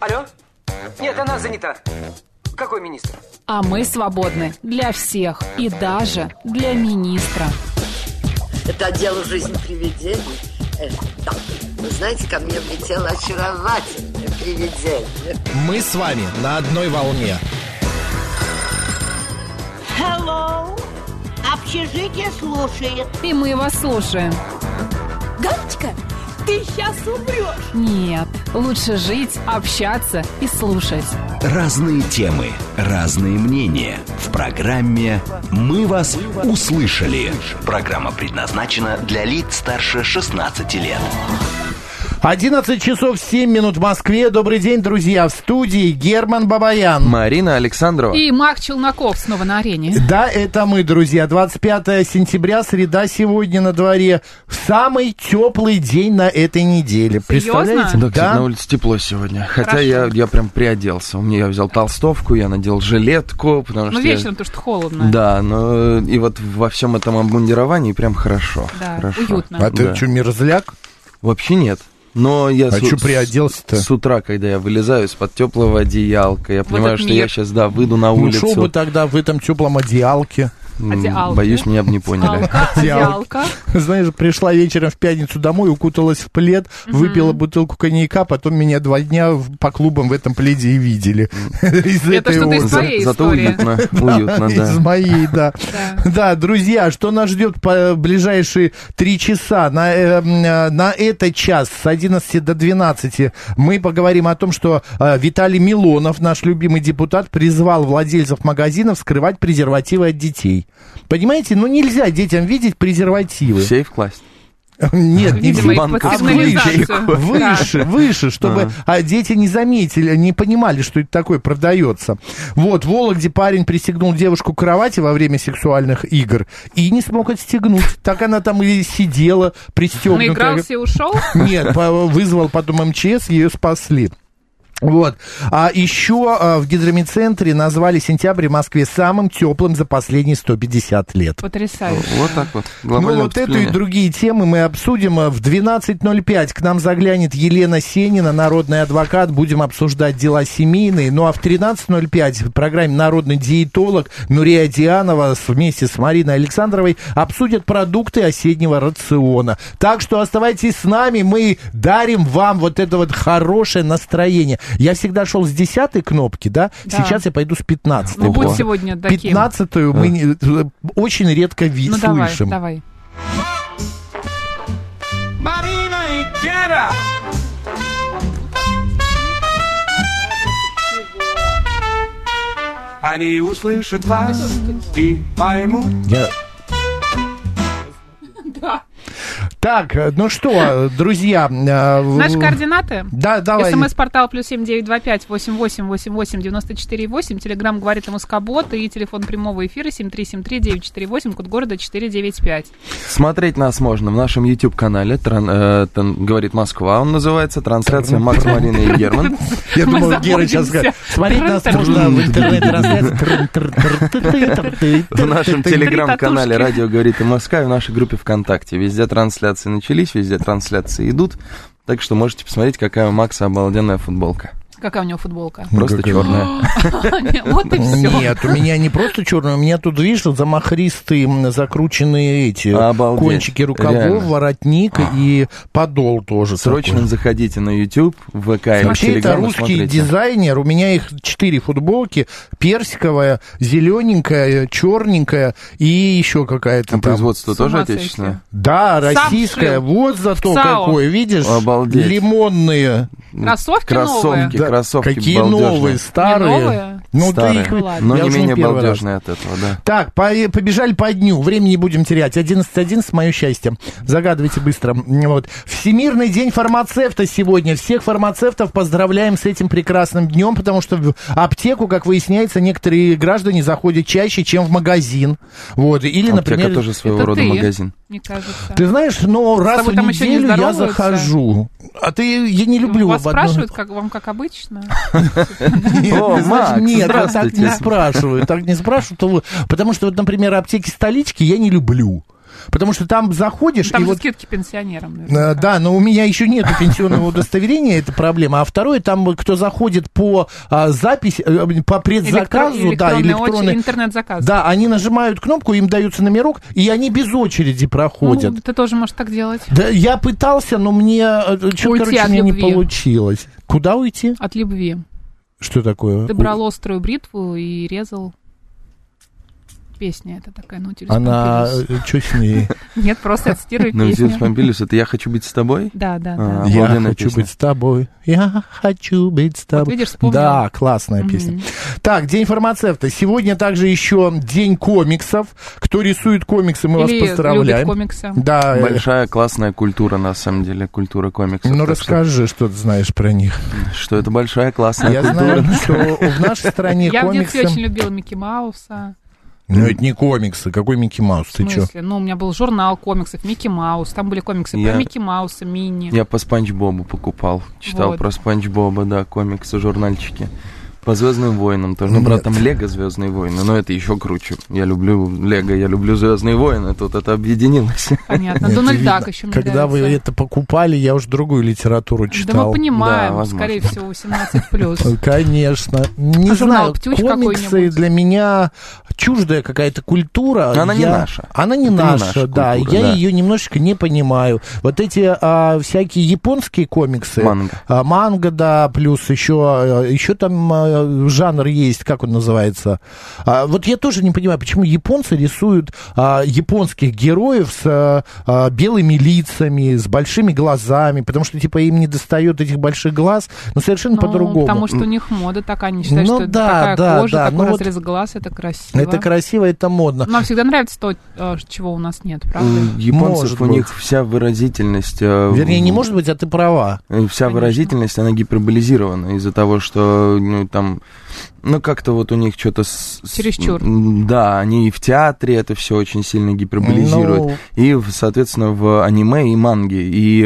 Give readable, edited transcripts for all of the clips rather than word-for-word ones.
Алло? Нет, она занята. Какой министр? А мы свободны для всех и даже для министра. Это отдел «Жизнь привидений». Да. Вы знаете, ко мне влетело очаровательное привидение. Мы с вами на одной волне. Hello. Общежитие слушает. И мы вас слушаем. Галочка, ты сейчас умрешь. Нет, лучше жить, общаться и слушать. Разные темы, разные мнения. В программе «Мы вас услышали». Программа предназначена для лиц старше 16 лет. 11 часов 7 минут в Москве. Добрый день, друзья. В студии Герман Бабаян, Марина Александрова и Мак Челноков снова на арене. Да, это мы, друзья. 25 сентября, среда сегодня на дворе. Самый теплый день на этой неделе. Представляете? Да, кстати, на улице тепло сегодня. Хотя я прям приоделся. Я взял толстовку, я надел жилетку, потому что... вечером, потому что холодно. Да, но и вот во всем этом обмундировании прям хорошо. Да, хорошо. уютно. А ты что, мерзляк? Вообще нет. Но я что приоделся-то? С утра, когда я вылезаю из-под теплого одеялка, я понимаю, что я сейчас, выйду на улицу. Ну, шел бы тогда в этом теплом одеялке. Боюсь, меня бы не поняли. Одеялка. Знаешь, пришла вечером в пятницу домой, укуталась в плед, выпила бутылку коньяка, потом меня 2 дня по клубам в этом пледе и видели. Это что-то из твоей истории. Зато уютно, да. Из моей, да. Да, друзья, что нас ждет по ближайшие 3 часа? На этот час с 11 до 12 мы поговорим о том, что Виталий Милонов, наш любимый депутат, призвал владельцев магазинов скрывать презервативы от детей. Понимаете, нельзя детям видеть презервативы. В сейф класть? Нет, не в банк, а выше, чтобы дети не заметили, не понимали, что это такое продается. Вот, в Вологде парень пристегнул девушку к кровати во время сексуальных игр и не смог отстегнуть. Так она там и сидела, пристегнутая. Наигрался и ушел? Нет, вызвал потом МЧС, ее спасли. Вот. А еще в гидромедцентре назвали сентябрь в Москве самым теплым за последние 150 лет. Потрясающе. Вот так вот. Вот эту и другие темы мы обсудим. В 12:05 к нам заглянет Елена Сенина, народный адвокат. Будем обсуждать дела семейные. Ну а в 13:05 в программе «Народный диетолог» Нурия Дианова вместе с Мариной Александровой обсудят продукты осеннего рациона. Так что оставайтесь с нами. Мы дарим вам вот это вот хорошее настроение. Я всегда шел с 10-й кнопки, да? Сейчас я пойду с 15-й. Ну, будь сегодня таким. 15-ю мы очень редко слышим. Давай. Марина и Гера! Они услышат вас и поймут. Так, ну что, друзья... Наши координаты? Да, давай. СМС-портал +7 925 88 88 94 8. Телеграм говорит МСК-бот и телефон прямого эфира 7373948, код города 495. Смотреть нас можно в нашем YouTube-канале «Говорит Москва». Он называется «Трансляция Макс, Марина и Герман». Я думал, Гера сейчас скажет. Смотреть нас можно в интернет-трансляции. В нашем телеграм-канале «Радио говорит МСК» и в нашей группе ВКонтакте. Везде трансляции начались, везде трансляции идут. Так что можете посмотреть, какая у Макса обалденная футболка. Какая у него футболка? Просто черная. Вот и все. Нет, у меня не просто черная, у меня тут, видишь, замахристые, закрученные кончики рукавов, воротник и подол тоже. Срочно заходите на YouTube, в ВК или в Вообще это русский дизайнер, у меня их 4 футболки, персиковая, зелененькая, черненькая и еще какая-то. Производство тоже отечественное? Да, российское. Вот зато какое, видишь? Обалдеть. Лимонные. Кроссовки новые? Кроссовки какие балдежные. новые, старые. Ну, старые, но не менее балдежные от этого, да. Так, побежали по дню, времени не будем терять. 11:11, мое счастье. Загадывайте быстро. Вот. Всемирный день фармацевта сегодня. Всех фармацевтов поздравляем с этим прекрасным днем, потому что в аптеку, как выясняется, некоторые граждане заходят чаще, чем в магазин. Вот. Или, аптека например, тоже своего рода магазин. Мне кажется. Ты знаешь, но раз в неделю я захожу. А я не люблю. Вас спрашивают, вам как обычно? Нет, так не спрашивают. Потому что, вот, например, аптеки столички я не люблю. Потому что там заходишь... Там и же вот, скидки пенсионерам. Наверняка. да, но у меня еще нету пенсионного удостоверения, это проблема. А второе, там кто заходит по записи, по предзаказу, электронный интернет-заказ. Да, они нажимают кнопку, им дается номерок, и они без очереди проходят. Ну, ты тоже можешь так делать. Да, я пытался, но мне что-то, короче, мне не получилось. Куда уйти? От любви. Что такое? Ты брал острую бритву и резал. Песня это такая, Наутилус Она... Помпилиус. Что с ней? Нет, просто я цитирую Наутилус песню. Помпилиус, это «Я хочу быть с тобой»? Да. Я хочу быть с тобой. Я хочу быть с тобой. Вот видишь, вспомнил. Да, классная песня. Так, День фармацевта. Сегодня также еще День комиксов. Кто рисует комиксы, мы вас поздравляем. Любит комиксы. Да. Большая классная культура, на самом деле, культура комиксов. Ну, расскажи, что ты знаешь про них. Что это большая классная Я культура. знаю, что в нашей стране Я в детстве очень комиксы... любила Микки Мауса. Ну, это не комиксы. Какой Микки Маус? В Ты что? смысле? Ну, у меня был журнал комиксов Микки Маус. Там были комиксы Я- про Микки Мауса, Минни. Я по Спанч Бобу покупал. Читал Вот. про Спанч Боба, да, комиксы, журнальчики. По Звездным войнам тоже. Ну, Нет. правда, там Лего Звездные войны, но это еще круче. Я люблю Лего, я люблю Звездные войны. Тут это объединилось. Понятно. Это Дональд видно. Дак еще мне Когда вы нравится. это покупали, я уже другую литературу Да мы читал. понимаем, Да, возможно. скорее всего, 18+. Конечно. Не А журнал знаю, «Птюч» комиксы какой-нибудь? для меня чуждая какая-то культура. Она не наша. Она не Это не наша, наша да. культура, Я да. ее немножечко не понимаю. Вот эти всякие японские комиксы. Манга. Манга, да, плюс еще там жанр есть, как он называется. Вот я тоже не понимаю, почему японцы рисуют японских героев с белыми лицами, с большими глазами, потому что, типа, им не достает этих больших глаз, но совершенно Ну, по-другому. потому что у них мода такая, они считают, Ну что да, это такая да, кожа, да, такой ну вот разрез глаз, это красиво. Это красиво, это модно. Нам всегда нравится то, чего у нас нет, правда? У японцев Может у них быть. вся выразительность... Вернее, не может быть, а ты права. Вся выразительность, она гиперболизирована из-за того, что, ну, там... Ну, как-то вот у них что-то... Чересчур. Да, они и в театре это все очень сильно гиперболизируют. Ну. И, соответственно, в аниме и манге. И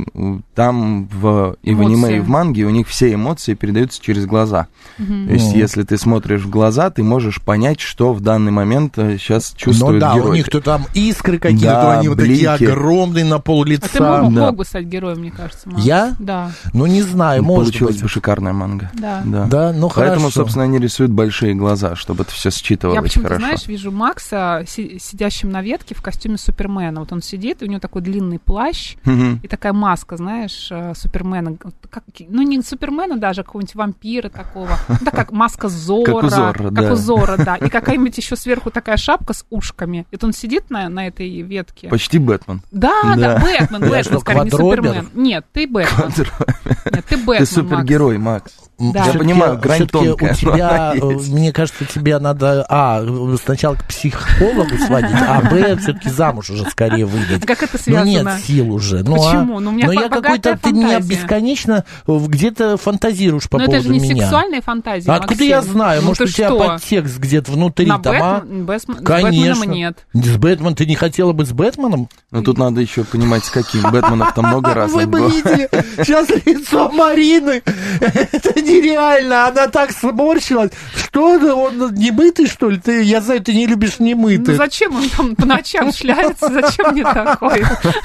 там в аниме, Эмоции. и в манге у них все эмоции передаются через глаза. То есть, если ты смотришь в глаза, ты можешь понять, что в данный момент сейчас чувствует Ну да, герой. у них то там искры какие-то, Да, то они вот такие блики. огромные на пол лица. А ты мог Да. бы стать героем, мне кажется, Макс. Я? Да. Ну, не знаю, может Получилась быть. бы шикарная манга. Да. Да, ну Поэтому, хорошо. собственно, они рисуют большие глаза, чтобы это все считывалось Я почему-то, хорошо. знаешь, вижу Макса сидящим на ветке в костюме Супермена. Вот он сидит, и у него такой длинный плащ Мгм. и такая маска, знаешь, Супермена. Ну, не Супермена даже, а какого-нибудь вампира такого. Ну, такая маска Зора. Как у Зорро, Как да. у Зорро, да. И какая-нибудь еще сверху такая шапка с ушками. И вот он сидит на этой ветке. Почти Бэтмен. Да, Да. Бэтмен, что, скорее, не квадробер? Супермен. Нет, ты Бэтмен. Нет, ты Бэтмен, Ты супергерой, Макс. Да. Я Всё-таки- понимаю, грань всё-таки тонкая, у тебя, но она есть. мне кажется, тебе надо, сначала к психологу сводить, все-таки замуж уже скорее выдать. Как это Ну, нет связано? сил уже. Почему? Ну, у меня я богатая какой-то, ты меня фантазия. бесконечно где-то фантазируешь по Но поводу это же не меня. сексуальные фантазии, Откуда Максим. я знаю? Ну, Может, ты у тебя что? подтекст где-то внутри На там, а? С Бэтменом Конечно. нет. С Бэтменом ты не хотела быть с Бэтменом? Но тут надо еще понимать, с каким. Бэтменов там много Вы разных бы было. видели сейчас лицо Марины. Это нереально. Она так сморщилась. Что ты, он немытый, что ли? Я знаю, ты не любишь Ну немытых. зачем он там по ночам шляется? Зачем мне такой?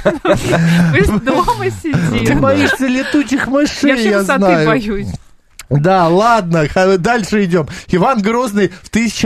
Пусть дома Ты сидит. боишься летучих мышей, Я вообще я высоты знаю. боюсь. Да, ладно, дальше идем. Иван Грозный в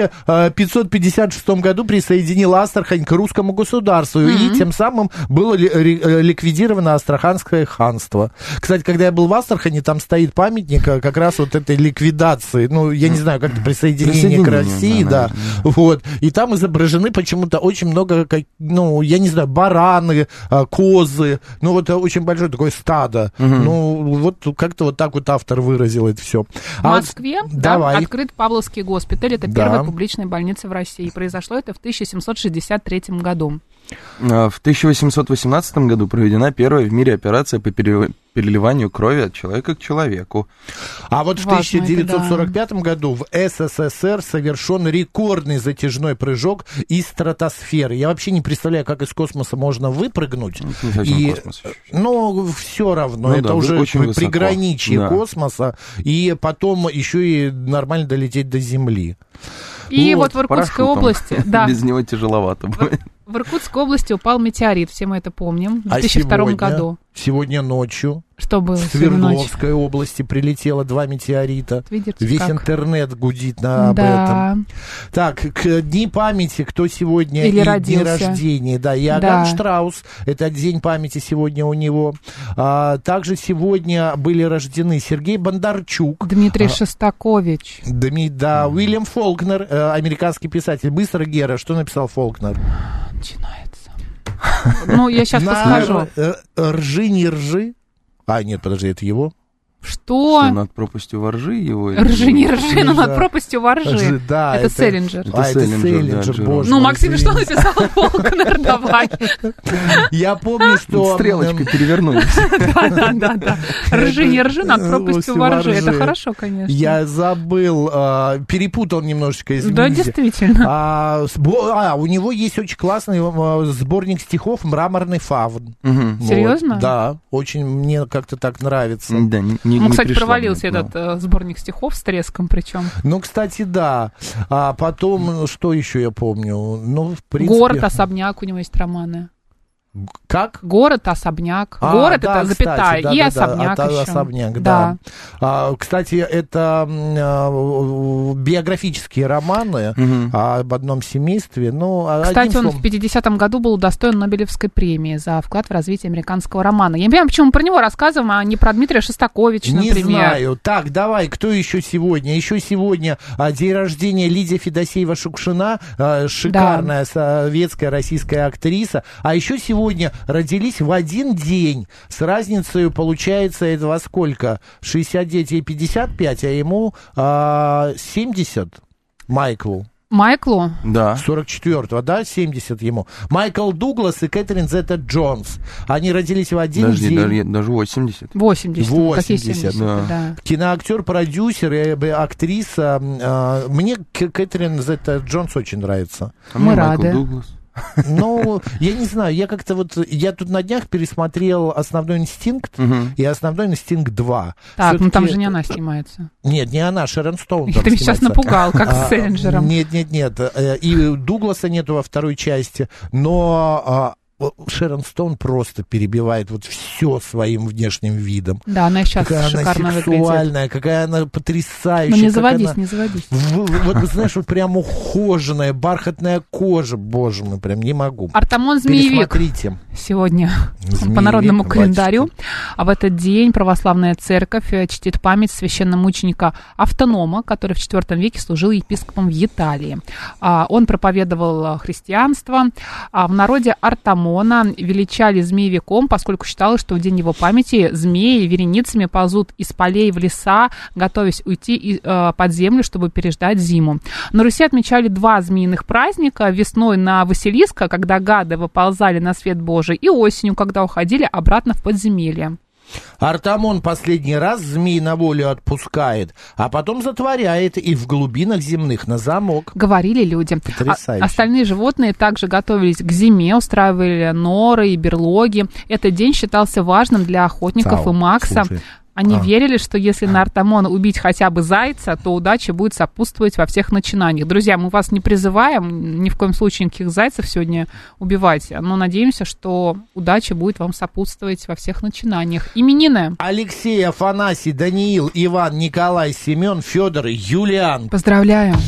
1556 году присоединил Астрахань к русскому государству, и тем самым было ликвидировано Астраханское ханство. Кстати, когда я был в Астрахани, там стоит памятник как раз вот этой ликвидации, ну, я не знаю, как-то присоединение к России, да, вот. И там изображены почему-то очень много, ну, я не знаю, бараны, козы, ну, вот очень большое такое стадо. Ну, вот как-то вот так вот автор выразил это все. В Москве открыт Павловский госпиталь. Это первая публичная больница в России. Произошло это в 1763 году. В 1818 году проведена первая в мире операция по переливанию крови от человека к человеку. А вот в 1945 году в СССР совершен рекордный затяжной прыжок из стратосферы. Я вообще не представляю, как из космоса можно выпрыгнуть. Не совсем космос. Ну, все равно, Ну это да, уже очень высоко. приграничье Да. космоса, и потом еще и нормально долететь до Земли. И вот в Парашютом. Иркутской области... Да. Без него тяжеловато будет. В Иркутской области упал метеорит, все мы это помним, в 2002 году. Сегодня ночью Что было в Свердловской области прилетело 2 метеорита. Видите, весь как? Интернет гудит об этом. Так, к дни памяти, кто сегодня или и родился. дни рождения. Да, Иоганн Штраус, это день памяти сегодня у него. Также сегодня были рождены Сергей Бондарчук. Дмитрий Шостакович. Да, Уильям Фолкнер, американский писатель. Быстро, Гера, что написал Фолкнер? Начинается. Ну, я сейчас подскажу. Ржи, не ржи. Нет, подожди, это его. Что? Над пропастью воржи его? Ржи, не ржи, но над пропастью воржи. Да, это Селлинджер. Это Селлинджер, боже Ну, мой, Максим, что написал Фолкнер? Давай. Я помню, что... Стрелочка перевернулась. Да. Ржи, не ржи, над пропастью воржи. Это хорошо, конечно. Я забыл, перепутал немножечко, извините. Да, действительно. У него есть очень классный сборник стихов «Мраморный фавн». Серьезно? Да, очень мне как-то так нравится. Да, кстати, провалился этот сборник стихов с треском причем. Ну, кстати, да. А потом, что еще я помню? Ну, в принципе... «Город», «Особняк», у него есть романы. Как? Город, особняк. Город это запятая. И особняк еще. Особняк, да. Кстати, это биографические романы об одном семействе. Кстати, он в 50-м году был удостоен Нобелевской премии за вклад в развитие американского романа. Я не понимаю, почему мы про него рассказываем, а не про Дмитрия Шостаковича, например. Не знаю. Так, давай, кто еще сегодня? Еще сегодня день рождения Лидия Федосеева-Шукшина, шикарная советская российская актриса. А еще сегодня родились в один день. С разницей, получается, это во сколько? 69 и 55, а ему 70 Майклу. Майклу? Да. 44-го, да, 70 ему. Майкл Дуглас и Кэтрин Зета-Джонс. Они родились в один день. Даже 80. 80. Какие 70? Да. Киноактер, продюсер и актриса. Мне Кэтрин Зета-Джонс очень нравится. Мы рады. Дуглас. Ну, я не знаю, я тут на днях пересмотрел «Основной инстинкт» и «Основной инстинкт 2». Так, все-таки... там же не она снимается. Нет, не она, Шерон Стоун там ты сейчас напугал, как с Селлинджером. Нет. И Дугласа нету во второй части, но... Шерон Стоун просто перебивает все своим внешним видом. Да, она сейчас какая шикарно она сексуальная, какая она потрясающая. Ну не заводись, не заводись. Вот, знаешь, вот прям ухоженная, бархатная кожа. Боже мой, прям не могу. Артамон Змеевик. Пересмотрите. Сегодня по народному календарю. А в этот день православная церковь чтит память священномученика Автонома, который в IV веке служил епископом в Италии. Он проповедовал христианство. В народе Артамона величали змеевиком, поскольку считалось, что в день его памяти змеи вереницами ползут из полей в леса, готовясь уйти под землю, чтобы переждать зиму. На Руси отмечали 2 змеиных праздника: весной на Василиска, когда гады выползали на свет Божий, и осенью, когда уходили обратно в подземелье. Артамон последний раз змей на волю отпускает, а потом затворяет и в глубинах земных на замок. Говорили люди. Потрясающе. Остальные животные также готовились к зиме, устраивали норы и берлоги. Этот день считался важным для охотников и Макса. Слушай. Они верили, что если на Артамона убить хотя бы зайца, то удача будет сопутствовать во всех начинаниях. Друзья, мы вас не призываем ни в коем случае никаких зайцев сегодня убивать, но надеемся, что удача будет вам сопутствовать во всех начинаниях. Именины. Алексей, Афанасий, Даниил, Иван, Николай, Семен, Федор, Юлиан. Поздравляем.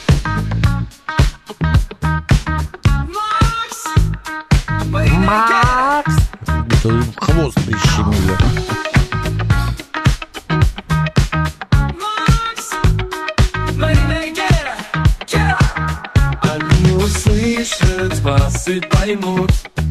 Макс! Это хвост прищемили. Услышат вас и поймут.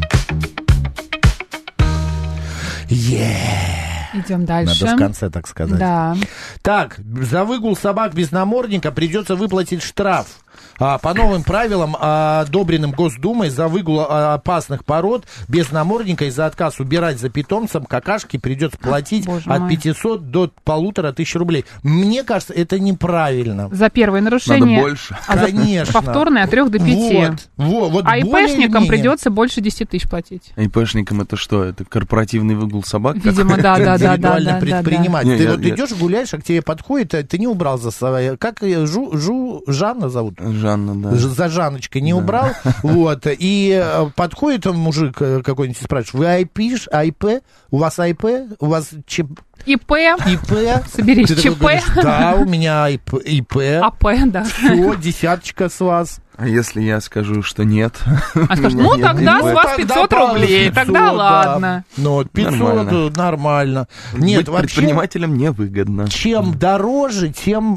Идем дальше. Надо в конце так сказать. Да. Так, за выгул собак без намордника придется выплатить штраф. По новым правилам, одобренным Госдумой, за выгул опасных пород без намордника и за отказ убирать за питомцем какашки придется платить от 500 до 1500 рублей. Мне кажется, это неправильно. За первое нарушение. Надо больше. Конечно. Повторное от 3 до 5. Вот, а ИПшникам придется больше 10 тысяч платить. ИПшникам это что? Это корпоративный выгул собак? Видимо, да. индивидуальный предприниматель. да. Ты Не, вот идешь, гуляешь, а к тебе подходит, ты не убрал за собой. Как ее? Жанна зовут? Жанна, да. За Жанночкой не убрал. Вот. И подходит он, мужик какой-нибудь, и спрашивает: вы ИП? У вас ИП? У вас ИП. Соберись, ЧП. Говоришь, да, у меня ИП. АП, да. Все, 10 с вас. А если я скажу, что нет? А скажешь, ну тогда с вас 500 рублей, тогда ладно. Ну, 500 нормально. Нет, вообще... Предпринимателям невыгодно. Чем дороже, тем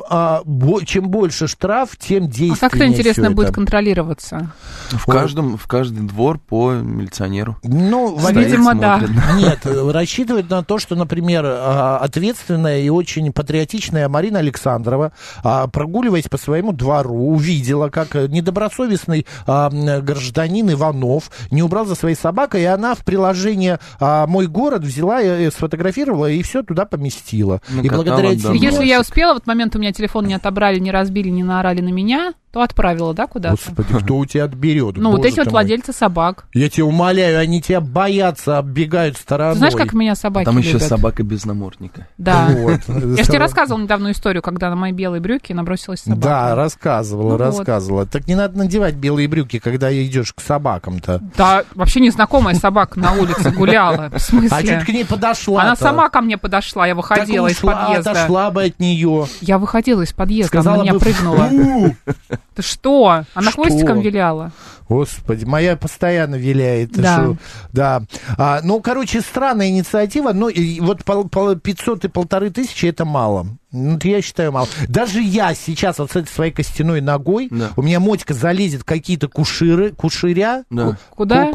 чем больше штраф, тем действеннее. А как это, интересно, будет контролироваться? В каждый двор по милиционеру. Ну, видимо, да. Нет, рассчитывать на то, что, например, ответственная и очень патриотичная Марина Александрова, прогуливаясь по своему двору, увидела, как недобросовестный гражданин Иванов не убрал за своей собакой, и она в приложение «Мой город» взяла, сфотографировала и все туда поместила. И благодаря этим... Если я успела, в этот момент у меня телефон не отобрали, не разбили, не наорали на меня, то отправила, да, куда-то? Господи, кто у тебя отберет? Ну, вот эти вот владельцы собак. Я тебя умоляю, они тебя боятся, оббегают стороной. Ты знаешь, как меня собаки Там любят? еще собака без намордника. Да. Вот. Я же тебе рассказывала недавно историю, когда на мои белые брюки набросилась собака. Да, рассказывала. Вот. Так не надо надевать белые брюки, когда идешь к собакам-то. Да, вообще незнакомая собака на улице гуляла. В смысле? А что ты к ней подошла? Она сама ко мне подошла, я выходила из подъезда. Отошла бы от нее. Я выходила из подъезда, сказала, она на меня прыгнула. Ты что? Она хвостиком виляла. Господи, моя постоянно виляет. Да. Да. Ну, короче, странная инициатива. Ну, и вот 500 и 1500 это мало. Ну, я считаю, мало. Даже я сейчас вот с этой своей костяной ногой, у меня Мотька залезет в какие-то куширя. Да. Куда?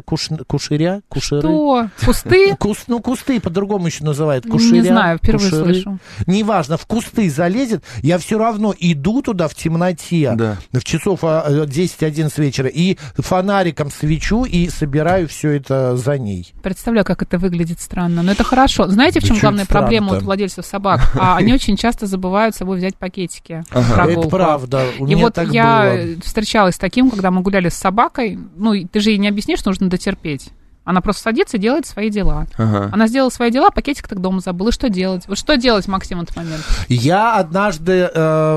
Куширя? Что? Кусты? Кусты по-другому еще называют. Куширя. Не знаю, впервые слышу. Неважно, в кусты залезет, я все равно иду туда в темноте, в часов 10-11 вечера, и фонариком свечу и собираю все это за ней. Представляю, как это выглядит странно. Но это хорошо. Знаете, в чем главная проблема у владельцев собак? Они очень часто забывают с собой взять пакетики. Это правда. И вот я встречалась с таким, когда мы гуляли с собакой. Ну, ты же ей не объяснишь, нужно дотерпеть. Она просто садится и делает свои дела. Она сделала свои дела, пакетик так дома забыла. Что делать? Вот что делать, Максим, в этот момент? Я однажды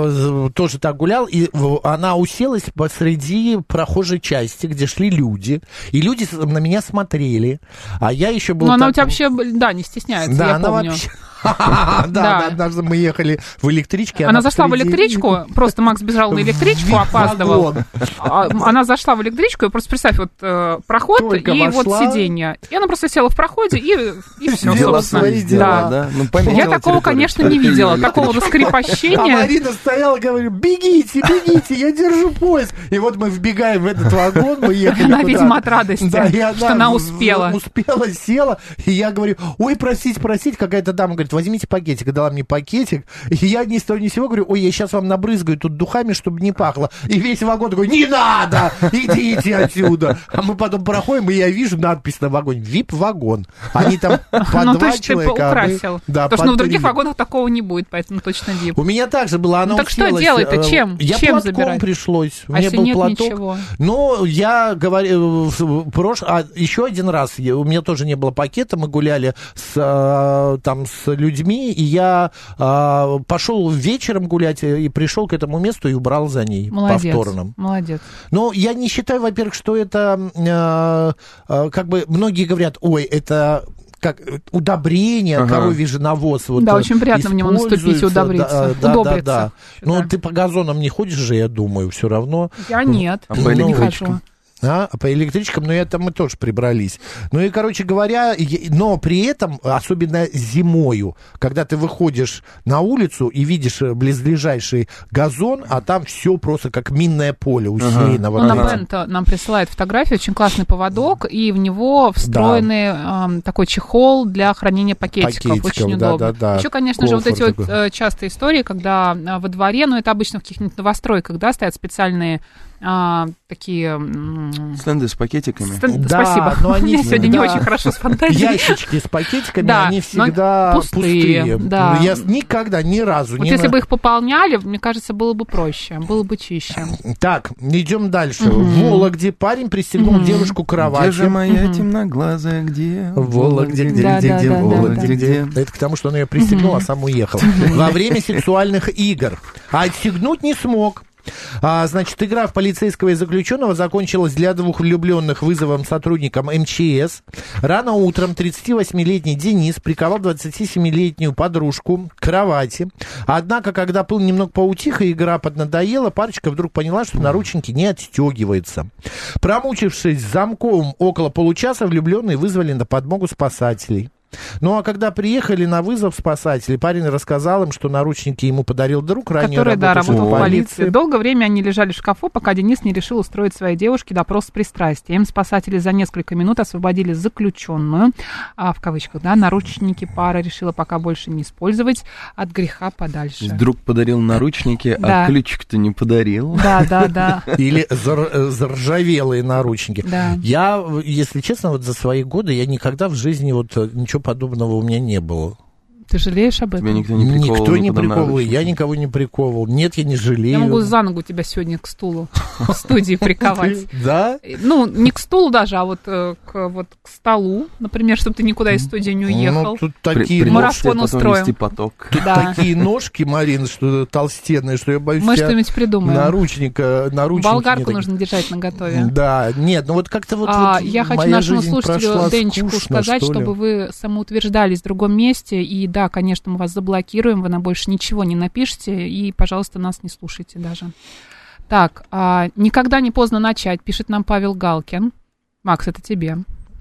тоже так гулял, и она уселась посреди прохожей части, где шли люди, и люди на меня смотрели. А я еще был... Ну, она у тебя вообще, да, не стесняется, да, я она помню. Вообще... Да, однажды мы ехали в электричке. Она зашла в электричку, просто Макс бежал на электричку, опаздывал. Она зашла в электричку, и просто представь, вот проход и вот сиденье. И она просто села в проходе, и все, собственно. Да. Я такого, конечно, не видела, такого раскрепощения. А Марина стояла и говорит: бегите, я держу поезд. И вот мы вбегаем в этот вагон, мы ехали она, видимо, от радости, что она успела. Успела, села, и я говорю: ой, простите, какая-то дама говорит: возьмите пакетик, и дала мне пакетик, и я ни с того ни с сего говорю: ой, я сейчас вам набрызгаю тут духами, чтобы не пахло. И весь вагон такой: не надо, идите отсюда. А мы потом проходим, и я вижу надпись на вагоне: VIP-вагон. Они там по ну, 2 то человека. Ты украсил. Да, потому что в других вагонах такого не будет, поэтому точно VIP. У меня также было, она так уселась. Что делать-то? Чем? Я Чем платком забирать? пришлось. У а меня был нет платок. Ничего? Ну, я говорю, еще один раз, у меня тоже не было пакета, мы гуляли с людьми, и я пошел вечером гулять и пришел к этому месту и убрал за ней повторно. Молодец. Но я не считаю, во-первых, что это, как бы, многие говорят: ой, это... как удобрение, коровий же навоз. Вот, да, очень приятно в него наступить и удобриться. Да. Ну, ты по газонам не ходишь же, я думаю, все равно. Я нет, не хожу. По электричкам, но мы тоже прибрались. Ну и, короче говоря, но при этом, особенно зимою, когда ты выходишь на улицу и видишь близлежащий газон, а там все просто как минное поле усеяно. Вот Бента нам присылает фотографию, очень классный поводок, и в него встроенный такой чехол для хранения пакетиков. Очень удобно. Да. Еще, конечно же, вот эти вот частые истории, когда во дворе, ну это обычно в каких-нибудь новостройках, да, стоят специальные такие... Стенды с пакетиками. Да, спасибо. но они Мне сегодня не очень хорошо с фантазией. Ящички с пакетиками, Да, они всегда пустые. Да. Я никогда, ни разу Вот если бы их пополняли, мне кажется, было бы проще, было бы чище. Так, идем дальше. В Вологде парень пристегнул девушку к кровати. Где же моя темноглазая, где? В Вологде, где? Это к тому, что он ее пристегнул, а сам уехал. Во время сексуальных игр. А отстегнуть не смог. Значит, игра в полицейского и заключенного закончилась для двух влюбленных вызовом сотрудникам МЧС. Рано утром 38-летний Денис приковал 27-летнюю подружку к кровати. Однако, когда пыл немного поутих и игра поднадоела, парочка вдруг поняла, что наручники не отстегиваются. Промучившись замком около получаса, влюбленные вызвали на подмогу спасателей. Ну, а когда приехали на вызов спасатели, парень рассказал им, что наручники ему подарил друг, ранее работал в полиции. Долгое время они лежали в шкафу, пока Денис не решил устроить своей девушке допрос с пристрастием. Спасатели за несколько минут освободили заключенную, в кавычках, да, наручники пара решила пока больше не использовать, от греха подальше. Друг подарил наручники, да. А ключик-то не подарил. Да. Или заржавелые наручники. Да. Я, если честно, вот за свои годы я никогда в жизни вот ничего подобного у меня не было. Ты жалеешь об этом? Тебя никто не приковывал? Никто не приковывал, я никого не приковывал. Нет, я не жалею. Я могу за ногу тебя сегодня к стулу в студии приковать. Да? Ну, не к стулу даже, а вот к столу, например, чтобы ты никуда из студии не уехал. Ну, тут такие марафон устроим. Тут такие ножки, Марина, что толстенные, что я боюсь. Мы что-нибудь придумаем. Наручники. Болгарку нужно держать наготове. Да, нет, ну вот как-то вот я хочу нашему слушателю Денчику сказать, чтобы вы самоутверждались в другом месте, и да, конечно, мы вас заблокируем, вы нам больше ничего не напишите, и, пожалуйста, нас не слушайте даже. Так, никогда не поздно начать, пишет нам Павел Галкин. Макс, это тебе.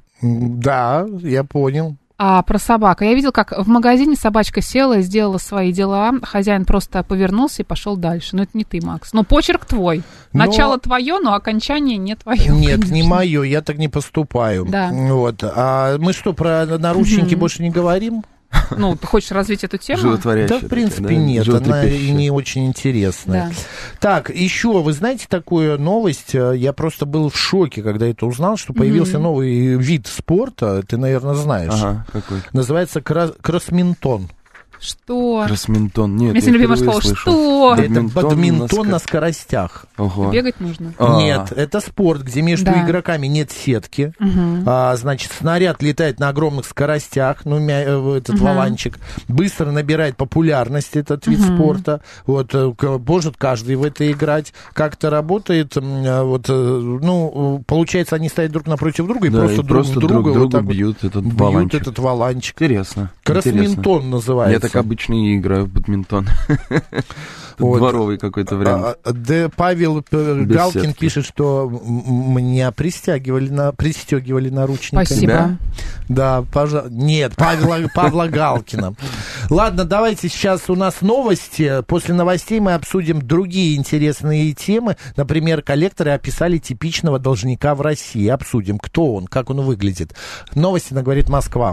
Да, я понял. Про собак. Я видел, как в магазине собачка села и сделала свои дела. Хозяин просто повернулся и пошел дальше. Но это не ты, Макс. Но почерк твой. Начало твое, но окончание не твое. Нет, конечно. не мое, я так не поступаю. Да. Вот. А мы что, про наручники больше не говорим? Ну, ты хочешь развить эту тему? Да, в принципе, нет, она и не очень интересная. Да. Так, еще, вы знаете такую новость? Я просто был в шоке, когда это узнал, что появился новый вид спорта, ты, наверное, знаешь. Ага, какой? Называется кроссминтон. Что? Кроссминтон. Нет, мне любимое слово. Что? Это бадминтон на скоростях. Ого. Бегать нужно? Нет, это спорт, где между игроками нет сетки. Значит, снаряд летает на огромных скоростях, этот валанчик. Быстро набирает популярность этот вид спорта. Вот, может каждый в это играть. Как-то работает. Вот, получается, они стоят друг напротив друга и просто друг друга вот так бьют этот валанчик. Интересно. Кроссминтон называется. Я так обычно и играю в бадминтон. Дворовый какой-то вариант. Павел Галкин пишет, что меня пристегивали наручниками. Спасибо. Да, пожалуйста. Нет, Павла Галкина. Ладно, давайте сейчас у нас новости. После новостей мы обсудим другие интересные темы. Например, коллекторы описали типичного должника в России. Обсудим, кто он, как он выглядит. Новости на «Говорит Москва».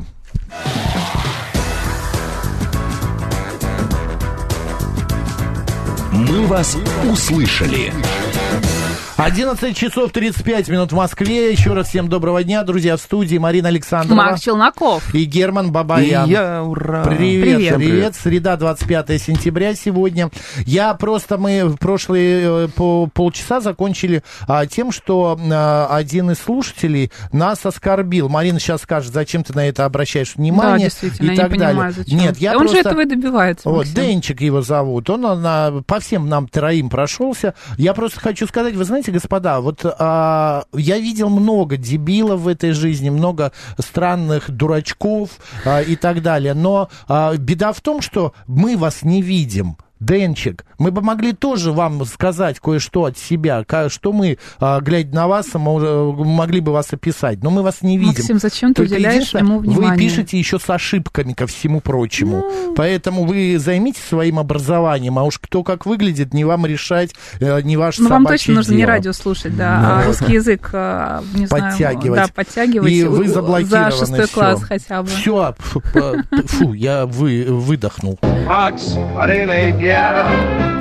Мы вас услышали. 11 часов 35 минут в Москве. Еще раз всем доброго дня, друзья, в студии Марина Александрова. Макс Челноков. И Герман Бабаян. И я, ура. Привет. Среда, 25 сентября сегодня. Мы в прошлые полчаса закончили тем, что один из слушателей нас оскорбил. Марина сейчас скажет, зачем ты на это обращаешь внимание. Да, действительно, и я так не далее. понимаю, зачем. Нет, я он просто... же этого и добивается. Вот, Денчик его зовут. Он по всем нам троим прошелся. Я просто хочу сказать, вы знаете, господа, вот я видел много дебилов в этой жизни, много странных дурачков и так далее, но беда в том, что мы вас не видим. Денчик, мы бы могли тоже вам сказать кое-что от себя, что мы, глядя на вас, могли бы вас описать, но мы вас не видим. Максим, зачем ты уделяешь ему внимание? Вы пишете еще с ошибками ко всему прочему, поэтому вы займитесь своим образованием, а уж кто как выглядит, не вам решать, не ваше собачье дело. Вам точно нужно не радио слушать, а русский язык, не подтягивать. знаю, подтягивать. И вы заблокированы. За 6 класс хотя бы. Все, я выдохнул. Макс,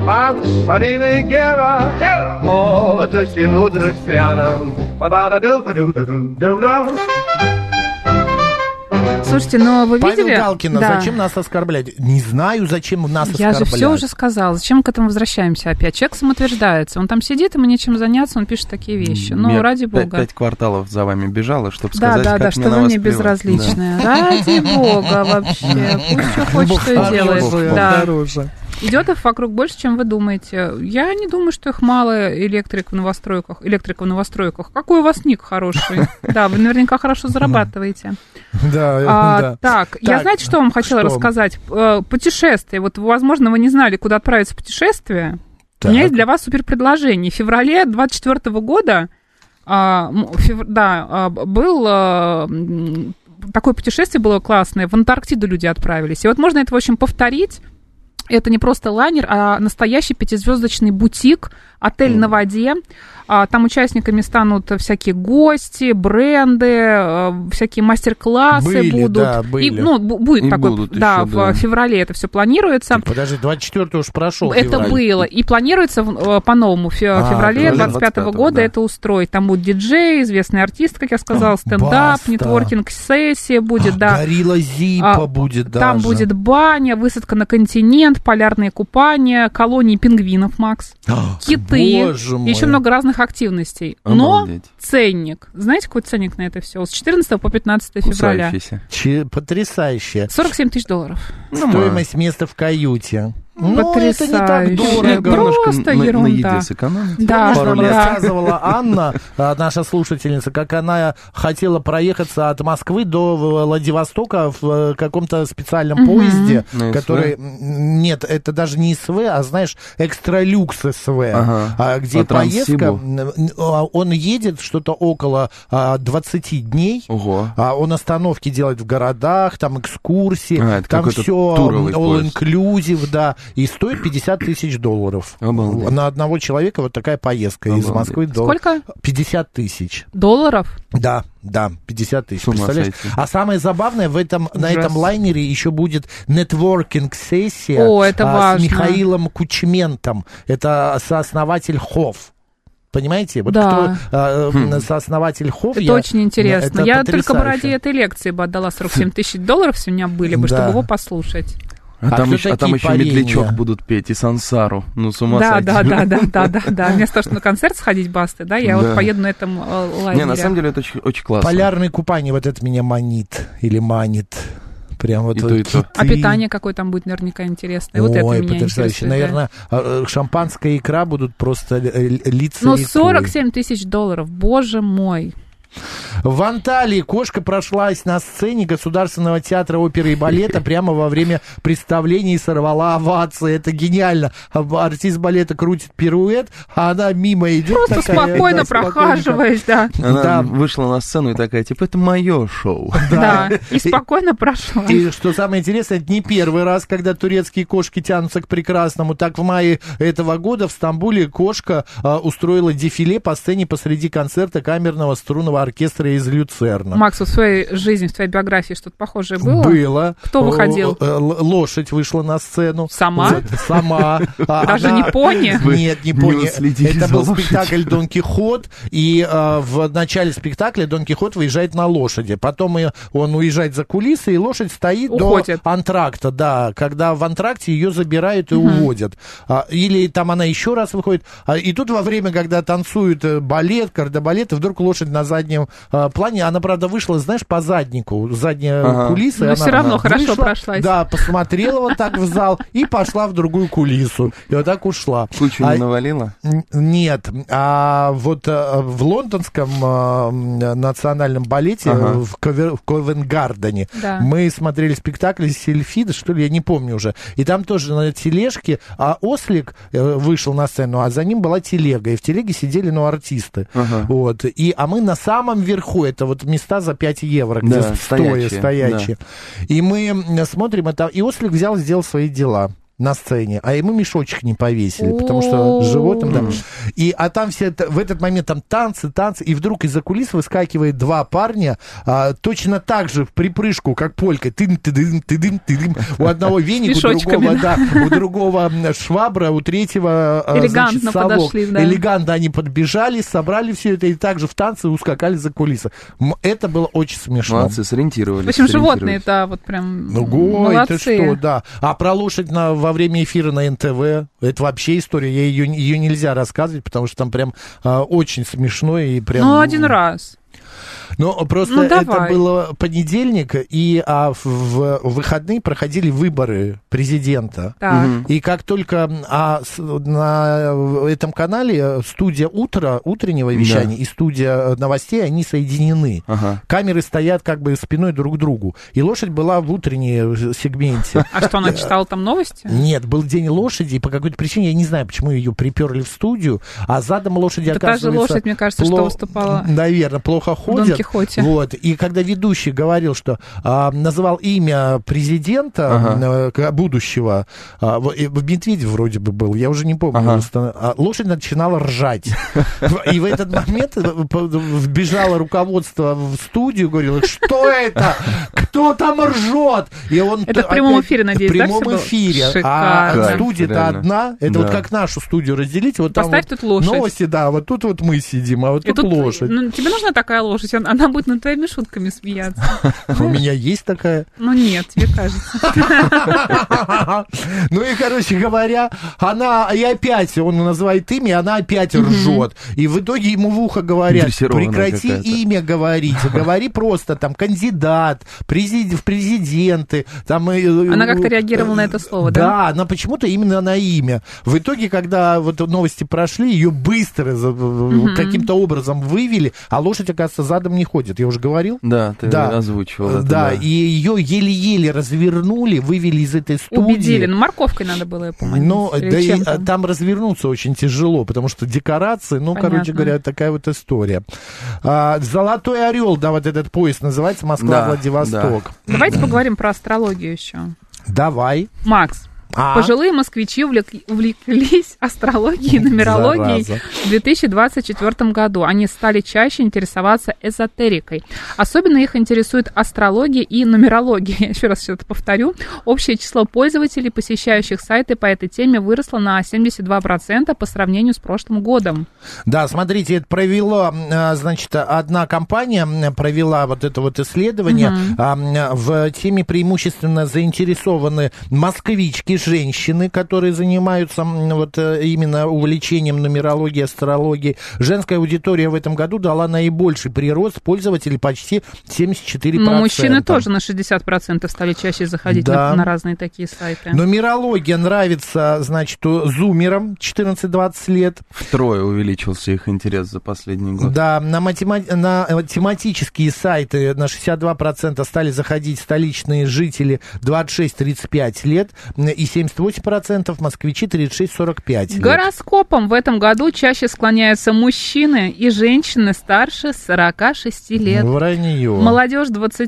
Слушайте, но вы Павел видели? Галкина, зачем нас оскорблять? Не знаю, зачем нас Я оскорблять. же все уже сказала. Зачем мы к этому возвращаемся опять? Человек самоутверждается. Он там сидит, ему нечем заняться, он пишет такие вещи. Ну, Я ради бога. 5 кварталов за вами бежала, чтобы сказать, Да, как что мне на вы вас мне плевать. безразличные. Ради бога вообще. Пусть что хочет, что и делает. Да. Идиотов вокруг больше, чем вы думаете. Я не думаю, что их мало электриков в новостройках. Какой у вас ник хороший. Да, вы наверняка хорошо зарабатываете. Да. Так, я, знаете, что вам хотела рассказать? Путешествие. Вот, возможно, вы не знали, куда отправиться в путешествие. У меня есть для вас супер предложение. В феврале 2024 года был такое путешествие было классное. В Антарктиду люди отправились. И вот можно это, в общем, повторить. Это не просто лайнер, а настоящий 5-звездочный бутик, отель на воде. Там участниками станут всякие гости, бренды, всякие мастер-классы будут. Да, были. Будет такой, в феврале это все планируется. Так, подожди, 24-й уж прошел. Это было. И планируется по-новому в феврале 25 года это устроить. Там будет диджей, известный артист, как я сказала, стендап, нетворкинг-сессия будет, да. Горилла Зиппо будет даже. Там будет баня, высадка на континент, полярные купания, колонии пингвинов, Макс, киты, еще много разных активностей. Но ценник, знаете, какой ценник на это все? С 14 по 15 февраля. Потрясающе. $47 000. Стоимость места в каюте. Потрясающе. Это не так дорого. Просто ерунда. Да, нам рассказывала Анна, наша слушательница, как она хотела проехаться от Москвы до Владивостока в каком-то специальном поезде, который... Нет, это даже не СВ, а, знаешь, экстралюкс СВ, где поездка... Он едет что-то около 20 дней. Он остановки делает в городах, там экскурсии, там все all-inclusive, да. И стоит $50 000. На одного человека вот такая поездка из Москвы до... Сколько? $50 000. Долларов? Да, 50 000, представляешь? А самое забавное, на этом лайнере еще будет нетворкинг-сессия с Михаилом Кучментом. Это сооснователь ХОВ. Понимаете? Вот кто сооснователь ХОВ. Это очень интересно. Я только бы ради этой лекции бы отдала $47 000, у меня были бы, чтобы его послушать. А там еще Медлячок будут петь и Сансару. Ну, с ума сойти. Да. Вместо того, что на концерт сходить Басты, да, я вот поеду на этом лайнере. Не, на самом деле это очень классно. Полярные купания, вот это меня манит или манит. Прям вот киты. А питание какое там будет наверняка интересное. Вот это меня потрясающе. интересует. Наверное, шампанское, икра будут просто лица Но рекой. $47 000, боже мой. В Анталии кошка прошлась на сцене Государственного театра оперы и балета прямо во время представления и сорвала овации. Это гениально. Артист балета крутит пируэт, а она мимо идет. Просто спокойно прохаживаясь, да. Она вышла на сцену и такая, типа, это мое шоу. Да, и спокойно прошла. И что самое интересное, это не первый раз, когда турецкие кошки тянутся к прекрасному. Так в мае этого года в Стамбуле кошка устроила дефиле по сцене посреди концерта камерного струнного оркестра из Люцерна. Макс, в своей жизни, в твоей биографии что-то похожее было? Было. Кто выходил? Лошадь вышла на сцену. Сама? Сама. Даже не пони? Нет, не пони. Это был спектакль «Дон Кихот», и в начале спектакля Дон Кихот выезжает на лошади. Потом он уезжает за кулисы, и лошадь стоит до антракта. Да, когда в антракте ее забирают и уводят. Или там она еще раз выходит. И тут во время, когда танцует балет, кардебалет, вдруг лошадь на заднем плане, она, правда, вышла, знаешь, по заднику, задние кулисы. Но все равно хорошо прошлась. Да, посмотрела вот так в зал и пошла в другую кулису. И вот так ушла. Кучу не навалила? Нет. А вот в лондонском национальном балете, в Ковент-Гардене, мы смотрели спектакль Сильфида, что ли, я не помню уже. И там тоже на тележке ослик вышел на сцену, а за ним была телега. И в телеге сидели, артисты. Вот. А мы на самом верху, это вот места за 5 евро, где стоячие. Да. И мы смотрим это, и ослик сделал свои дела. на сцене, а ему мешочек не повесили, потому что с животным, да. А там все в этот момент там танцы, и вдруг из-за кулис выскакивает два парня, точно так же в припрыжку, как полька. Тыдым. У одного веник, у другого швабра, у третьего элегантно подошли, да. Элегантно они подбежали, собрали все это и также в танцы ускакали за кулисы. Это было очень смешно. Молодцы, сориентировались. В общем, животные, да, вот прям молодцы. Ты что, да. А про лошадь во время эфира на НТВ, это вообще история, ее нельзя рассказывать, потому что там прям очень смешно и прям... Ну, один раз. Ну, просто это было понедельник, и в выходные проходили выборы президента. Так. И как только на этом канале студия утреннего вещания и студия новостей, они соединены. Камеры стоят как бы спиной друг к другу. И лошадь была в утреннем сегменте. А что, она читала там новости? Нет, был день лошади, и по какой-то причине, я не знаю, почему ее приперли в студию, а задом лошади, оказывается... Это та же лошадь, мне кажется, что выступала... Наверное, плохо ходят. Вот. И когда ведущий говорил, что называл имя президента будущего, Медведев вроде бы был, я уже не помню, лошадь начинала ржать. И в этот момент вбежало руководство в студию, говорило, что это? Кто там ржет? И он это в прямом эфире, надеюсь, да? В прямом эфире. Шикарно. А студия-то одна. Это вот как нашу студию разделить. Вот поставь там тут лошадь. Новости, да, вот тут вот мы сидим, а вот тут лошадь. Ну, тебе нужна такая лошадь? Она будет над твоими шутками смеяться. У меня есть такая. Ну нет, тебе кажется. Ну и, короче говоря, и опять он называет имя, и она опять ржет. И в итоге ему в ухо говорят, прекрати имя говорить, говори просто там кандидат, в президенты. Она как-то реагировала на это слово, да? Да, она почему-то именно на имя. В итоге, когда вот новости прошли, ее быстро каким-то образом вывели, а лошадь, оказывается, задом не ходит. Я уже говорил? Да, ты озвучивал это. Да, и ее еле-еле развернули, вывели из этой студии. Убедили, марковкой надо было ее поманить. Ну, да и там развернуться очень тяжело, потому что декорации, короче говоря, такая вот история. «Золотой орел», да, вот этот поезд называется, Москва-Владивосток. Да. Давайте поговорим про астрологию еще. Давай. Макс. Пожилые москвичи увлеклись астрологией и нумерологией в 2024 году. Они стали чаще интересоваться эзотерикой. Особенно их интересует астрология и нумерология. Я еще раз это повторю. Общее число пользователей, посещающих сайты по этой теме, выросло на 72% по сравнению с прошлым годом. Да, смотрите, это провела, значит, одна компания провела вот это вот исследование. В теме преимущественно заинтересованы москвички, женщины, которые занимаются вот именно увлечением нумерологии, астрологии. Женская аудитория в этом году дала наибольший прирост пользователей, почти 74%. Но мужчины тоже на 60% стали чаще заходить на разные такие сайты. Нумерология нравится, значит, зумерам 14-20 лет. Втрое увеличился их интерес за последний год. Да, на тематические сайты на 62% стали заходить столичные жители 26-35 лет, и 78%, москвичи 36-45 лет. Гороскопом в этом году чаще склоняются мужчины и женщины старше 46 лет. Вранье. Молодежь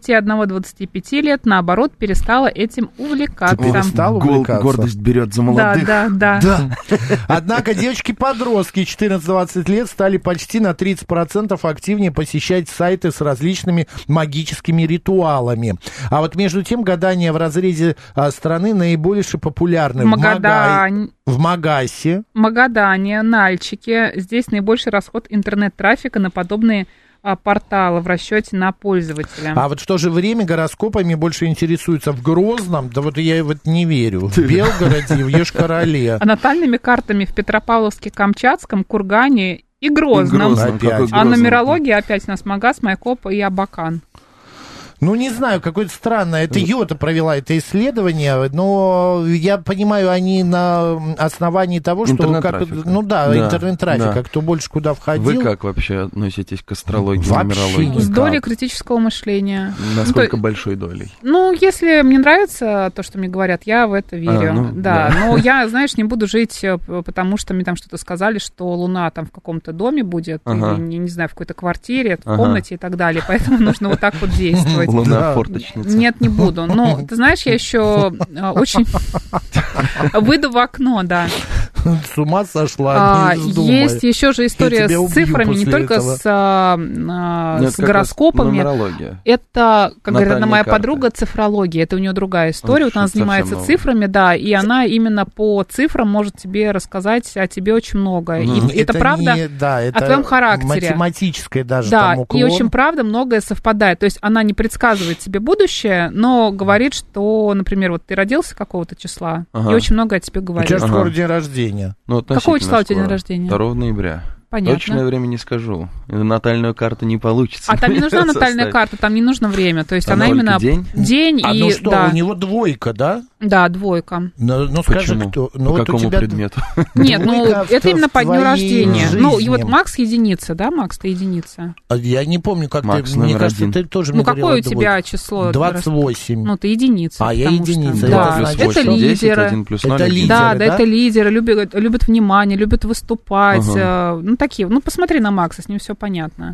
21-25 лет, наоборот, перестала этим увлекаться. Перестала увлекаться? Гордость берет за молодых. Да. Однако девочки-подростки 14-20 лет стали почти на 30% активнее посещать сайты с различными магическими ритуалами. А вот между тем гадания в разрезе страны наиболее популярны в Магасе. Магадане, Нальчике. Здесь наибольший расход интернет-трафика на подобные порталы в расчете на пользователя. А вот в то же время гороскопами больше интересуются в Грозном, да вот я вот не верю, в Белгороде, в Йошкар-Оле. А натальными картами в Петропавловске, Камчатском, Кургане и Грозном. А нумерология опять у нас Магас, Майкоп и Абакан. Ну, не знаю, какое-то странное. Это Йота провела это исследование, но я понимаю, они на основании того, что... интернет-трафика. Кто больше куда входил... Вы как вообще относитесь к астрологии, нумерологии? С долей критического мышления. Насколько большой долей? Ну, если мне нравится то, что мне говорят, я в это верю. Но я, знаешь, не буду жить, потому что мне там что-то сказали, что Луна там в каком-то доме будет, или, не знаю, в какой-то квартире, в комнате и так далее. Поэтому нужно вот так вот действовать. Луна форточница. Нет, не буду. Ну, ты знаешь, я еще очень... Выйду в окно, да. С ума сошла, не вздумай. Есть еще же история с цифрами, не только с гороскопами. Это, как говорит одна моя подруга, цифрология. Это у нее другая история. Вот она занимается цифрами, да, и она именно по цифрам может тебе рассказать о тебе очень много. И это правда о твоем характере. Математическое даже да, там уклон. И очень правда многое совпадает. То есть она не предсказывает тебе будущее, но говорит, что, например, вот ты родился какого-то числа, и очень много о тебе говорит. У тебя скоро день рождения. Ну, какого числа у тебя день рождения? 2 ноября. Понятно. Точное время не скажу. Натальную карту не получится. А там не нужна натальная карта, там не нужно время. То есть она именно день и... ну что, у него 2, да? Да, 2. Ну скажи, кто? По какому предмету? Нет, ну это именно по дню рождения. Ну и вот Макс единица, да, Макс, ты единица? Я не помню, как Макс ты, мне кажется, ты тоже мне говорила. Ну какое у тебя число? 28. Ну ты единица. А я единица. Да, это лидеры. Это лидеры, да, это лидеры, любят внимание, любят выступать. Ну такие, ну посмотри на Макса, с ним все понятно.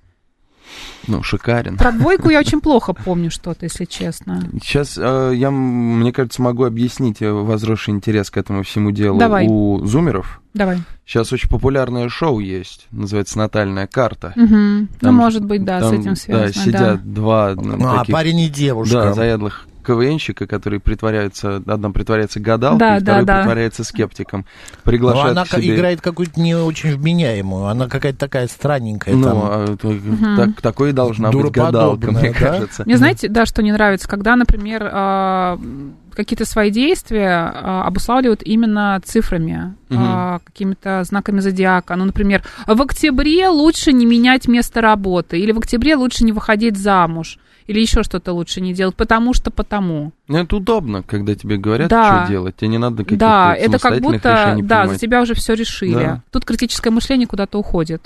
Ну, шикарен. Про 2 я очень плохо помню что-то, если честно. Сейчас я, мне кажется, могу объяснить возросший интерес к этому всему делу. Давай. У зумеров. Давай. Сейчас очень популярное шоу есть, называется «Натальная карта». Там, ну, может быть, да, с этим связано. Да, сидят два таких... парень и девушка. Да, заядлых КВНщика, которые притворяются, одна притворяется гадалкой, второй притворяется скептиком. Приглашают она к себе... играет какую-то не очень вменяемую, она какая-то такая странненькая. Ну, такой и должна быть гадалка, мне кажется. Мне знаете, да, что не нравится, когда, например, какие-то свои действия обуславливают именно цифрами, какими-то знаками зодиака. Ну, например, в октябре лучше не менять место работы, или в октябре лучше не выходить замуж, или еще что-то лучше не делать, потому что потому. Ну, это удобно, когда тебе говорят, что делать. Тебе не надо каких-то это как будто, решений принимать. за тебя уже все решили. Да. Тут критическое мышление куда-то уходит.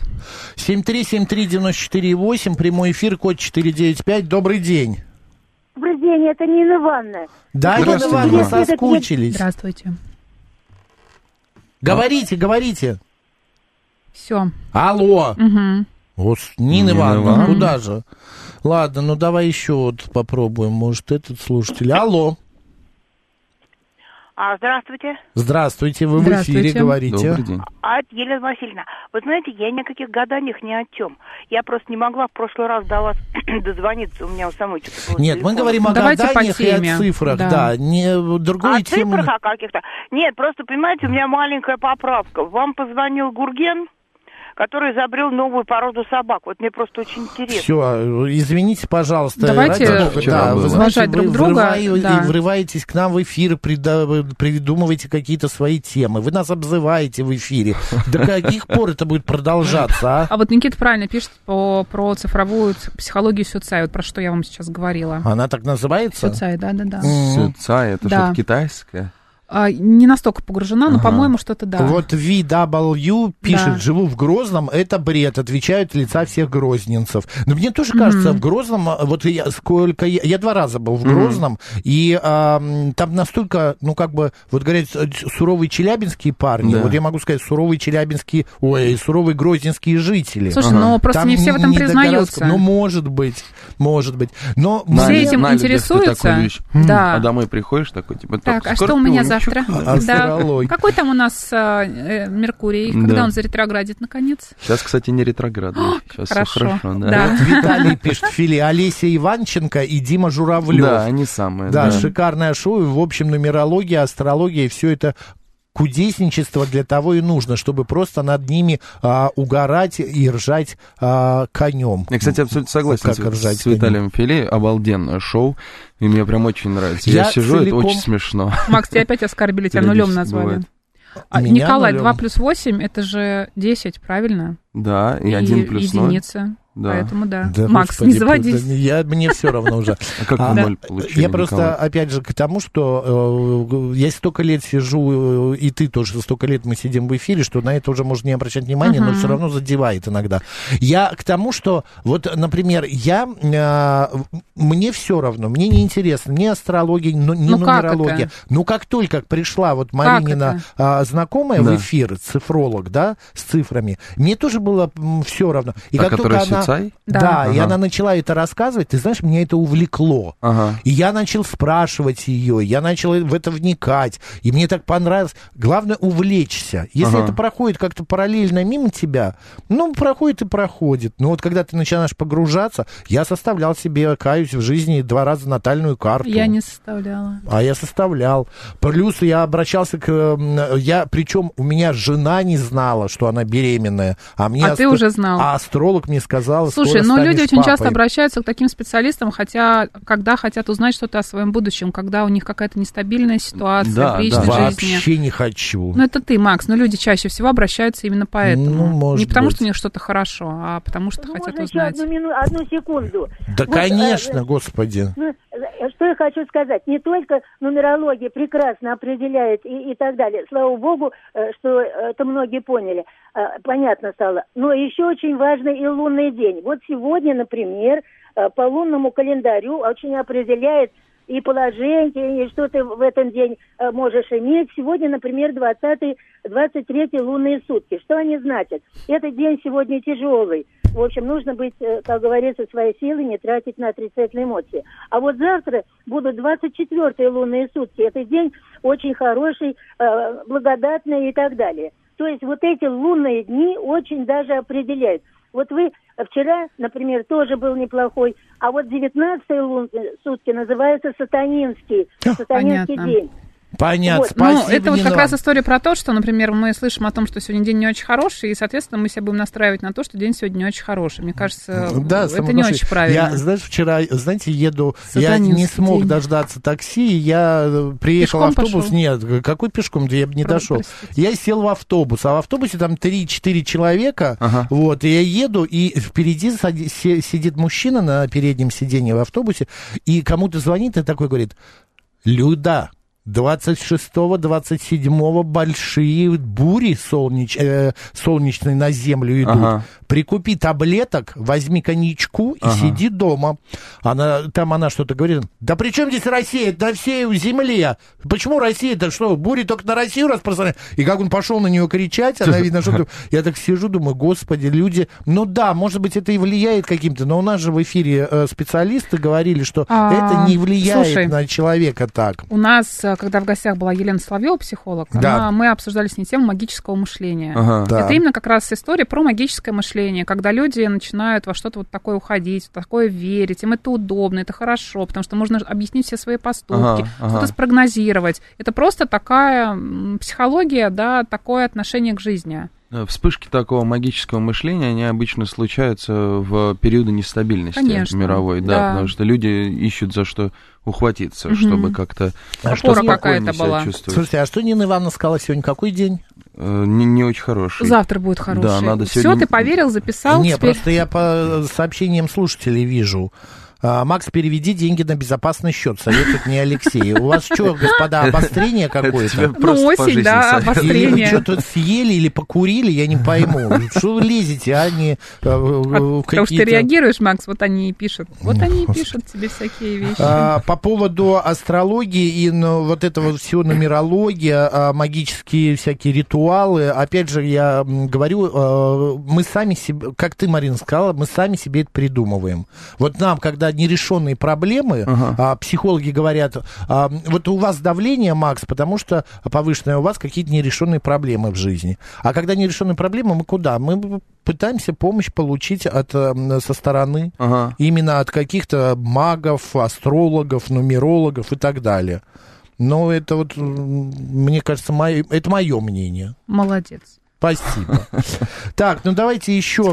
7373948, прямой эфир, код 495. Добрый день. Добрый день, это Нина Ивановна. Да, Нина Ивановна, соскучились. Здравствуйте. Говорите. Все. Алло. Нина Ивановна, куда же? Ладно, ну давай еще вот попробуем, может, этот слушатель. Алло. Здравствуйте. Здравствуйте, вы в эфире, говорите. Добрый день. Это Елена Васильевна. Вы знаете, я ни о каких гаданиях, ни о чем. Я просто не могла в прошлый раз до вас дозвониться, у меня у самой что-то было. Нет, мы говорим о гаданиях и о цифрах, да. Не другую тему. О цифрах, о каких-то. Нет, просто, понимаете, у меня маленькая поправка. Вам позвонил Гурген, который изобрел новую породу собак. Вот мне просто очень интересно. Все, извините, пожалуйста. Давайте уважать друг друга. Врываетесь к нам в эфир, придумываете какие-то свои темы. Вы нас обзываете в эфире. До каких пор это будет продолжаться, А вот Никита правильно пишет про цифровую психологию Сюцай, вот про что я вам сейчас говорила. Она так называется? Сюцай, да. Сюцай, это что-то китайское? Не настолько погружена, но, по-моему, что-то да. Вот VW пишет, живу в Грозном, это бред, отвечают лица всех грозненцев. Но мне тоже кажется, в Грозном, вот я 2 раза был в Грозном, и там настолько, ну, как бы, вот говорят, суровые челябинские парни, вот я могу сказать, суровые суровые грозненские жители. Слушай, но просто не все в этом признаются. Ну, может быть. Но все этим интересуются. Да. А домой приходишь такой, типа, так, а что у меня завтра? Да. Какой там у нас Меркурий? Когда он заретроградит, наконец? Сейчас, кстати, не ретроградный. Сейчас хорошо. Да. Вот Виталий пишет, Олеся Иванченко и Дима Журавлев. Да, они самые. Да, шикарное шоу. В общем, нумерология, астрология, все это кудесничество для того и нужно, чтобы просто над ними угорать и ржать конем. Я, кстати, абсолютно согласен с Виталием Филе. Обалденное шоу. И мне прям очень нравится. Я сижу, это очень смешно. Макс, тебя опять оскорбили, тебя нулем назвали. Николай, 2 плюс 8, это же 10, правильно? Да, и 1 плюс 0. Единица. Да. Поэтому да. Макс, господи, не заводись. Мне все равно уже. А как вы 0 получили, Я просто, опять же, к тому, что я столько лет сижу, и ты тоже столько лет мы сидим в эфире, что на это уже можно не обращать внимания, но все равно задевает иногда. Я к тому, что, вот, например, мне все равно, мне не интересно ни астрология, ни нумерология. Но как только пришла вот Маринина знакомая в эфир, цифролог, да, с цифрами, мне тоже было все равно. И как только она Цай? Да, Ага. и она начала это рассказывать, ты знаешь, меня это увлекло. И я начал спрашивать ее, я начал в это вникать, и мне так понравилось. Главное увлечься. Если это проходит как-то параллельно мимо тебя, ну, проходит и проходит. Но вот когда ты начинаешь погружаться, я составлял себе, каюсь, в жизни 2 раза натальную карту. Я не составляла. А я составлял. Плюс я обращался причем у меня жена не знала, что она беременная. Ты уже знал. А астролог мне сказал, слушай, скоро люди станешь очень часто папой. обращаются к таким специалистам, когда хотят узнать что-то о своем будущем, когда у них какая-то нестабильная ситуация в личной жизни. Вообще не хочу. Ну, это ты, Макс, но люди чаще всего обращаются именно поэтому. Ну, может не потому, быть. что у них что-то хорошо, а потому что хотят можно узнать. еще одну секунду. Да, Вот, конечно, господи. Что я хочу сказать, не только нумерология прекрасно определяет и так далее, слава богу, что это многие поняли, понятно стало, но еще очень важный и лунный день. Вот сегодня, например, по лунному календарю очень определяет и положение, и что ты в этот день можешь иметь. Сегодня, например, 23 лунные сутки. Что они значат? Этот день сегодня тяжелый. В общем, нужно быть, как говорится, своей силой, не тратить на отрицательные эмоции. А вот завтра будут 24 лунные сутки. Этот день очень хороший, благодатный и так далее. То есть вот эти лунные дни очень даже определяют. Вот вы вчера, например, тоже был неплохой, а вот 19-е лунные сутки называются сатанинский день. Понятно, Вот. спасибо, Ну, это вот Нина. как раз история про то, что, например, мы слышим о том, что сегодня день не очень хороший, и, соответственно, мы себя будем настраивать на то, что день сегодня не очень хороший. Мне кажется, Да, это не очень правильно. Я, знаешь, вчера, знаете, еду, Сатанинский я не смог день. дождаться такси, я приехал в Пешком автобус, пошел? нет, какой пешком, да я бы не дошел. Я сел в автобус, а в автобусе там 3-4 человека, вот, и я еду, и впереди сидит мужчина на переднем сиденье в автобусе, и кому-то звонит и такой говорит: Люда, 26-27 большие бури солнечные на землю идут. Прикупи таблеток, возьми коньячку и сиди дома. Она что-то говорит. Да при чем здесь Россия? Это на всей земле. Почему Россия? Это что, бури только на Россию распространяются? И как он пошел на нее кричать, она, видно, что... Я так сижу, думаю, господи, люди... Ну да, может быть, это и влияет каким-то, но у нас же в эфире специалисты говорили, что это не влияет на человека так. У нас, когда в гостях была Елена Соловьева, психолог, мы обсуждали с ней тему магического мышления. Это именно как раз история про магическое мышление, когда люди начинают во что-то вот такое уходить, в такое верить, им это удобно, это хорошо, потому что можно объяснить все свои поступки, что-то спрогнозировать. Это просто такая психология, да, такое отношение к жизни. Вспышки такого магического мышления, они обычно случаются в периоды нестабильности мировой, да, потому что люди ищут за что ухватиться, чтобы как-то какая-то была. чувствовать. Слушайте, а что Нина Ивановна сказала сегодня? Какой день? Не очень хороший. Завтра будет хороший. Да, надо Все, сегодня... ты поверил, записал? Нет, теперь... просто я по сообщениям слушателей вижу. Макс, переведи деньги на безопасный счет, советует мне Алексей. У вас что, господа, обострение какое-то? Ну, осень, да, обострение. Или вы что-то съели или покурили, я не пойму. Что вы лезете, а не Потому что ты реагируешь, Макс, вот они и пишут. Вот они и пишут тебе всякие вещи. По поводу астрологии и вот этого всего, нумерология, магические всякие ритуалы, опять же, я говорю, мы сами себе, как ты, Марина, сказала, мы сами себе это придумываем. Вот нам, когда нерешенные проблемы, психологи говорят, вот у вас давление, Макс, потому что повышенное, у вас какие-то нерешенные проблемы в жизни. А когда нерешенные проблемы, мы куда? Мы пытаемся помощь получить со стороны, именно от каких-то магов, астрологов, нумерологов и так далее. Но это вот, мне кажется, это мое мнение. Молодец. Спасибо. Так, ну давайте еще...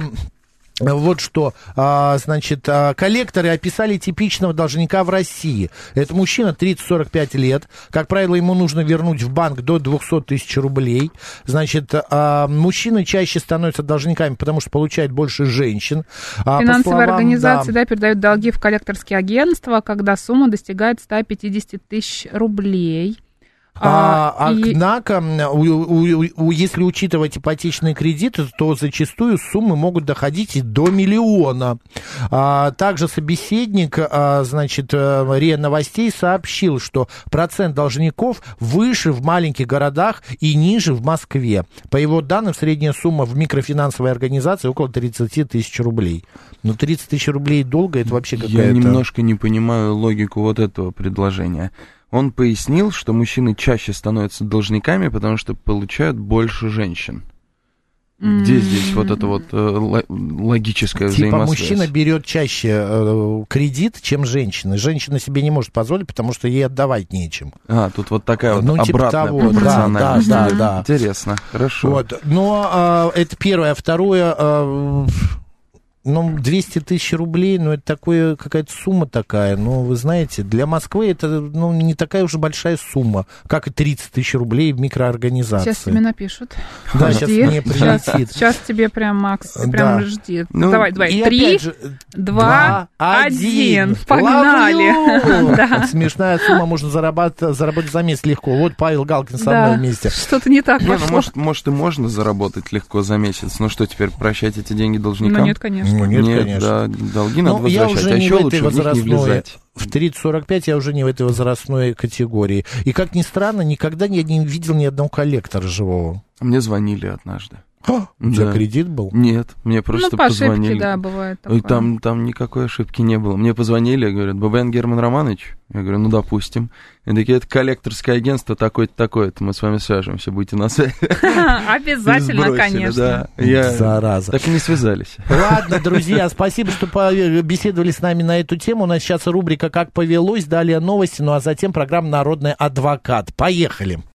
Вот что, значит, коллекторы описали типичного должника в России. Это мужчина 30-45 лет. Как правило, ему нужно вернуть в банк до 200 тысяч рублей. Значит, мужчины чаще становятся должниками, потому что получают больше женщин. Финансовые организации передают долги в коллекторские агентства, когда сумма достигает 150 тысяч рублей. Однако, если учитывать ипотечные кредиты, то зачастую суммы могут доходить и до 1 миллиона. Также собеседник, значит, РИА Новостей сообщил, что процент должников выше в маленьких городах и ниже в Москве. По его данным, средняя сумма в микрофинансовой организации около 30 тысяч рублей. Но 30 тысяч рублей долго, это вообще какая-то... Я немножко не понимаю логику вот этого предложения. Он пояснил, что мужчины чаще становятся должниками, потому что получают больше женщин. Где здесь вот это вот логическое взаимосвязь? Мужчина берет чаще кредит, чем женщина. Женщина себе не может позволить, потому что ей отдавать нечем. Тут вот такая вот обратная того, пропорциональность. Да. Интересно, хорошо. Вот. Но это первое. Второе... 200 тысяч рублей, это такое, какая-то сумма такая. Вы знаете, для Москвы это, не такая уже большая сумма, как и 30 тысяч рублей в микроорганизации. Сейчас тебе напишут. Да, сейчас мне прилетит. Сейчас тебе прям, Макс, прям жди. Давай, 3, 2, 1. Погнали. Смешная сумма, можно заработать за месяц легко. Вот Павел Галкин со мной вместе. Что-то не так пошло. Может, и можно заработать легко за месяц. Что теперь, прощать эти деньги должникам? Нет, конечно. Нет, конечно. Да, долги надо возвращать, уже а еще лучше в них не влезать. В 30-45 я уже не в этой возрастной категории. И, как ни странно, никогда я не видел ни одного коллектора живого. Мне звонили однажды. За кредит был? Нет, мне просто по позвонили. ошибке, да, бывает такое. Там никакой ошибки не было. Мне позвонили, говорят, ББН Герман Романович? Я говорю, допустим. И такие, это коллекторское агентство такое-то, такое-то, мы с вами свяжемся, будете на связи. Обязательно, конечно. Зараза. Так и не связались. Ладно, друзья, спасибо, что беседовали с нами на эту тему. У нас сейчас рубрика «Как повелось», далее новости, а затем программа «Народный адвокат». Поехали.